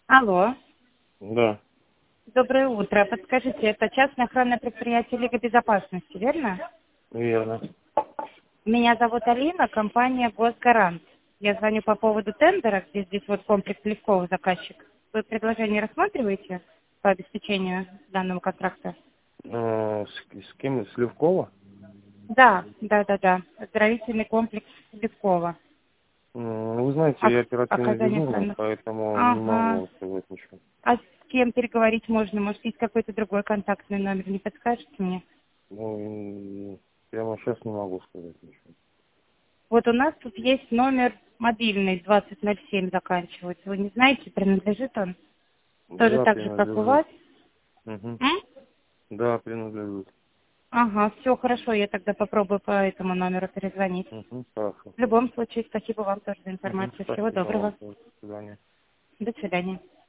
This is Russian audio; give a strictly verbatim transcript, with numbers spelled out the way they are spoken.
Алло. Да, Доброе утро. Подскажите, это частное охранное предприятие Лига Безопасности, верно? верно. Меня зовут Алина, компания Госгарант. Я звоню по поводу тендера, где здесь вот комплекс Левкова заказчик. Вы предложение рассматриваете по обеспечению данного контракта? Э, С, с кем? С Левкова? Да, да, да, да. Оздоровительный комплекс Левкова. М, Вы знаете, Ок- я оперативно Оказание дежурный, охраны. поэтому не Ага. могу сказать ничего. А с кем переговорить можно? Может, есть какой-то другой контактный номер? Не подскажете мне? Ну, и прямо сейчас не могу сказать ничего. Вот у нас тут есть номер мобильный, двадцать ноль семь заканчивается. Вы не знаете, принадлежит он? Тоже Да, так же, как у вас? принадлежит. Мгм. М? Да, принадлежит. Ага, все хорошо, я тогда попробую по этому номеру перезвонить. Угу, хорошо. В любом случае, спасибо вам тоже за Угу, информацию. Всего спасибо вам. доброго. До свидания. До свидания.